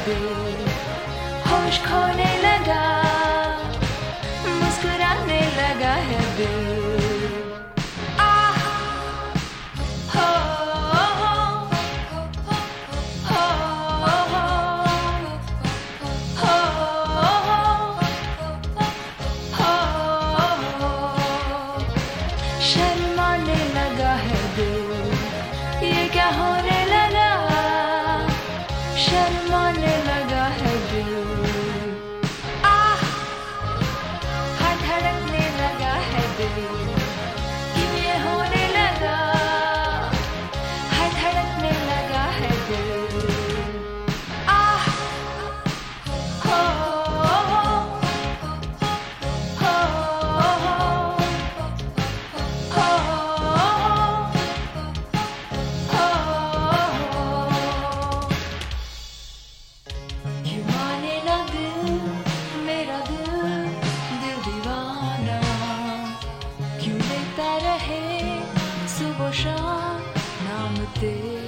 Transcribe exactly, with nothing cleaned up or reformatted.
दिल, होश खोने लगा, मुस्कुराने लगा है दिल। शर्माने लगा है दिल, ये क्या होने लगा, शर्माने लगा है दिल। आह, हाथ धड़कने लगा है दिल, क्यों ये होने लगा, हाथ धड़कने लगा है दिल। आह, हो, हो, हो, सुबह शाम नाम तेरा।